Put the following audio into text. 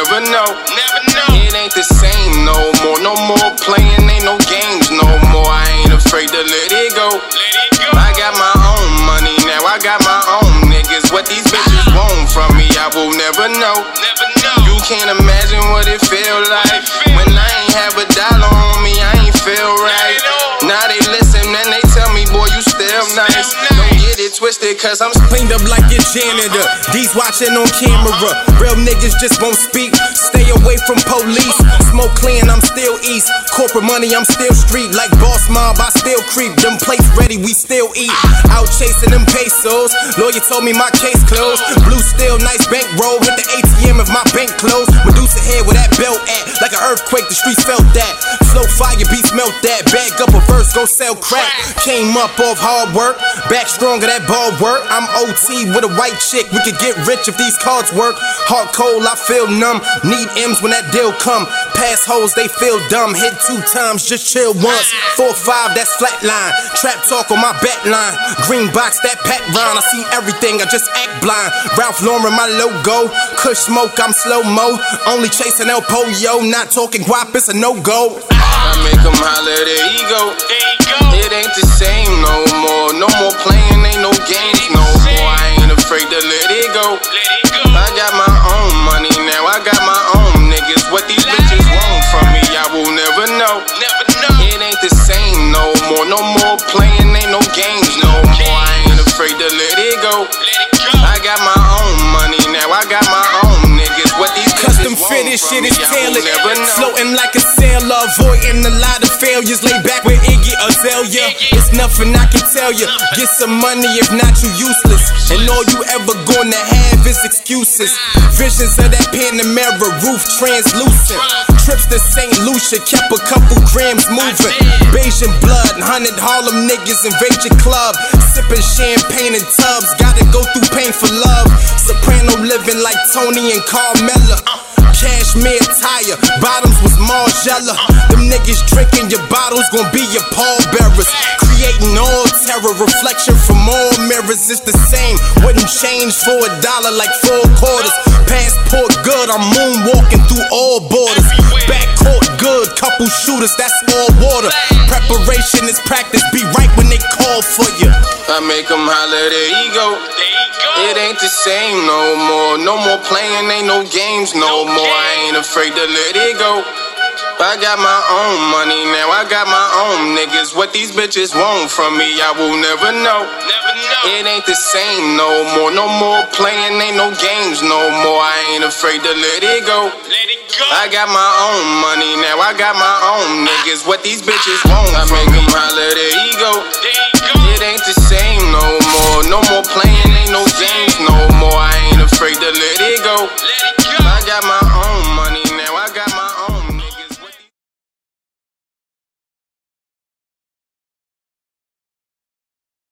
never know. It ain't the same no more. No more playing, ain't no games no more. I ain't afraid to let it go. I got my own money now, I got my own niggas. What these bitches want from me, I will never know. You can't imagine what it feel like when I ain't have a dollar on me, I ain't feel right. Now they listen and they tell me, boy, you still nice. Don't get it twisted, cause I'm cleaned up like your janitor. These watching on camera. Real niggas just won't speak. Stay away from police. Smoke clean, I'm still east. Corporate money, I'm still street. Like boss mob, I still creep. Them plates ready, we still eat. Out chasing them pesos. Lawyer told me my case closed. Blue steel, nice bankroll. Hit the ATM if my bank closed. Medusa head where that belt at. Like an earthquake, the streets felt that. Flow fire, beats melt that. Bag up a verse, go sell crack. Came up off hard work. Back stronger, that ball work. I'm OT with a white chick. We could get rich if these cards work. Heart cold, I feel numb. Need M's when that deal come. Pass hoes, they feel dumb. Hit 2 times, just chill once. 4-5, that's flatline. Trap talk on my back line. Green box, that Pat Ron. I see everything, I just act blind. Ralph Lauren, my logo. Kush smoke, I'm slow-mo. Only chasing El Pollo. Not talking guap, it's a no-go. I make them holler, there he go. It ain't the same no more. No more playing, ain't no games no more. I ain't afraid to let it go. I got my own money now, I got my own niggas. What these bitches want from me, I will never know. It ain't the same no more. No more playing, ain't no games no more. I ain't afraid to let it go. I got my own money now, I got my own niggas. What these custom fitted shit is tailored. Floating like a sailor, avoiding a lot of failures. Lay back with Iggy Azalea. It's nothing I can tell you. Get some money, if not you useless. And all you ever gonna have is excuses. Visions of that Panamera, roof translucent. Trips to St. Lucia, kept a couple grams moving. Bayesian blood, 100 Harlem niggas invade your club. Sipping champagne in tubs, gotta go through pain for love. Soprano living like Tony and Carmella. Cashmere tire, bottoms was Margiela. Them niggas drinking your bottles gon' be your pallbearers. Creating all terror, reflection from all mirrors. It's the same, wouldn't change for $1 like 4 quarters. Passport good, I'm moonwalking through all borders. Backcourt good, couple shooters, that's all water. Preparation is practice, be right when they call for you. I make them holler, there he go. It ain't the same no more. No more playing, ain't no games no more. I ain't afraid to let it go. I got my own money now, I got my own niggas. What these bitches want from me, I will never know. It ain't the same no more. No more playing, ain't no games no more. I ain't afraid to let it go. I got my own money now, I got my own niggas. What these bitches want, I make them holler, there he go.